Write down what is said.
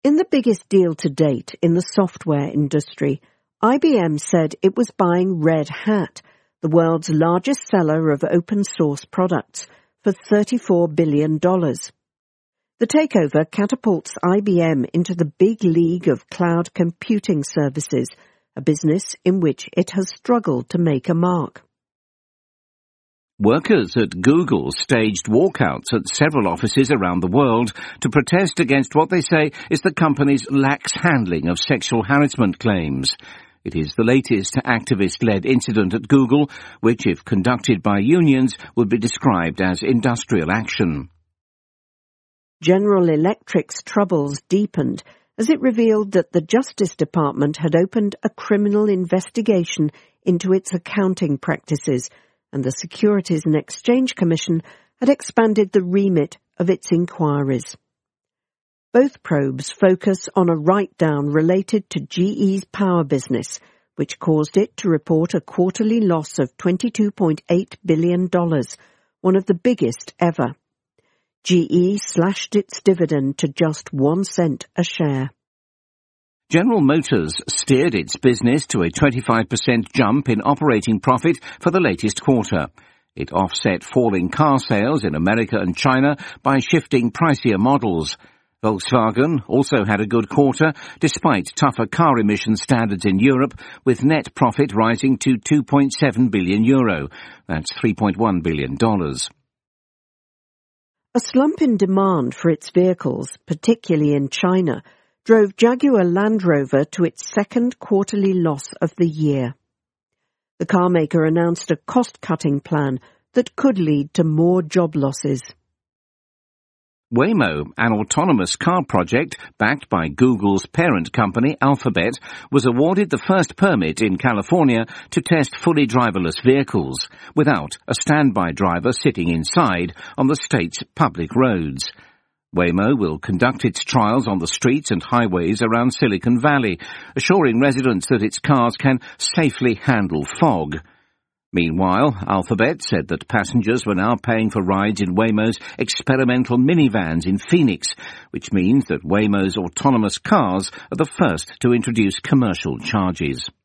In the biggest deal to date in the software industry, IBM said it was buying Red Hat, the world's largest seller of open-source products, for $34 billion. The takeover catapults IBM into the big league of cloud computing services, a business in which it has struggled to make a mark. Workers at Google staged walkouts at several offices around the world to protest against what they say is the company's lax handling of sexual harassment claims. It is the latest activist-led incident at Google, which, if conducted by unions, would be described as industrial action. General Electric's troubles deepened as it revealed that the Justice Department had opened a criminal investigation into its accounting practices, and the Securities and Exchange Commission had expanded the remit of its inquiries. Both probes focus on a write-down related to GE's power business, which caused it to report a quarterly loss of $22.8 billion, one of the biggest ever. GE slashed its dividend to just 1 cent a share. General Motors steered its business to a 25% jump in operating profit for the latest quarter. It offset falling car sales in America and China by shifting pricier models. Volkswagen also had a good quarter, despite tougher car emission standards in Europe, with net profit rising to €2.7 billion. That's $3.1 billion. A slump in demand for its vehicles, particularly in China, drove Jaguar Land Rover to its second quarterly loss of the year. The carmaker announced a cost-cutting plan that could lead to more job losses. Waymo, an autonomous car project backed by Google's parent company Alphabet, was awarded the first permit in California to test fully driverless vehicles, without a standby driver sitting inside on the state's public roads. Waymo will conduct its trials on the streets and highways around Silicon Valley, assuring residents that its cars can safely handle fog. Meanwhile, Alphabet said that passengers were now paying for rides in Waymo's experimental minivans in Phoenix, which means that Waymo's autonomous cars are the first to introduce commercial charges.